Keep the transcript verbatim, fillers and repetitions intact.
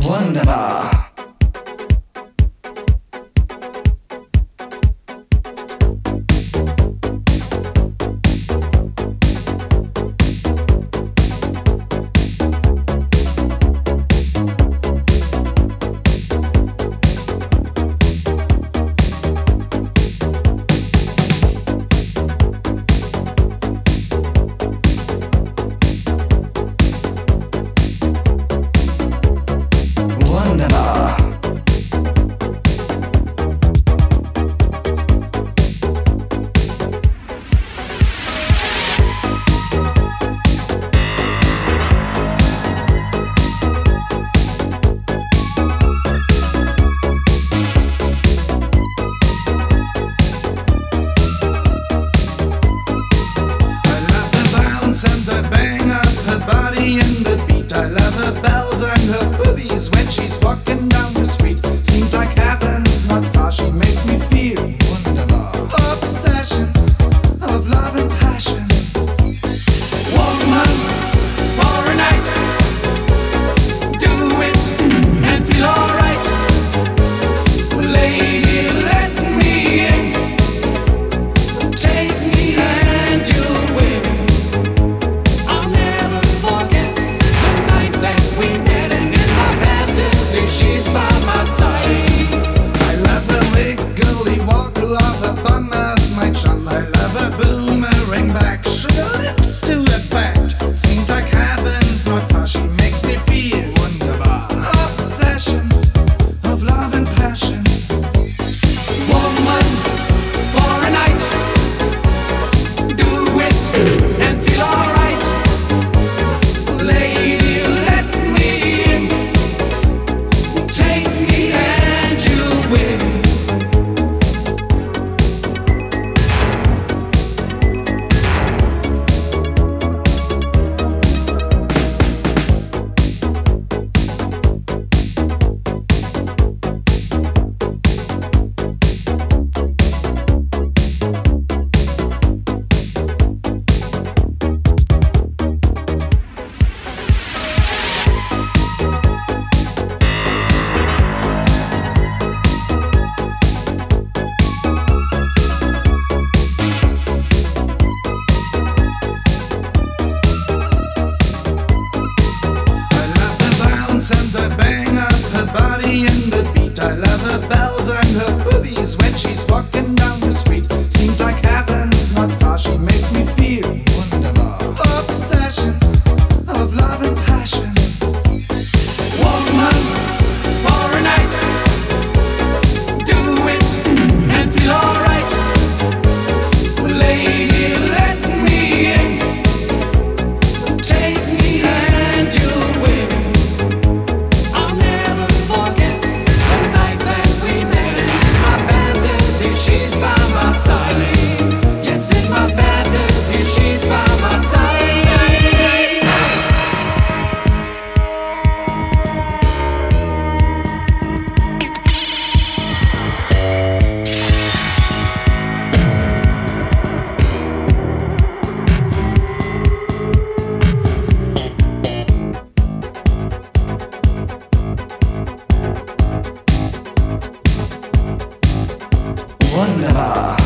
Wunderbar. And the bang of her body and the beat. I love her bells and her boobies when she's walking down the street. Seems like heaven's not far, she makes me feel wonderbar. Obsession of love and passion. Woman for a night, do it and feel alright. Lady, let me in, take me and you'll win. She's by my side. I love her wiggly walk, love her bummers, my chum. I love her boomerang back, sugar lips to the fact. Seems like heaven's not far, she makes me feel wonderbar. Obsession of love and passion. Woman for a night, do it and feel alright. Lady, let me in, take me and you win. And the bang of her body and the beat. I love her bells and her boobies when she's walking down the street. Seems like heaven's not far, she makes me feel wonderbar. Obsession of love and passion. Woman for a night, do it and feel alright. Lady, let me in, take me and you'll win. She's by my side. Yes, in my fantasy, she's by my side. Wunderbar.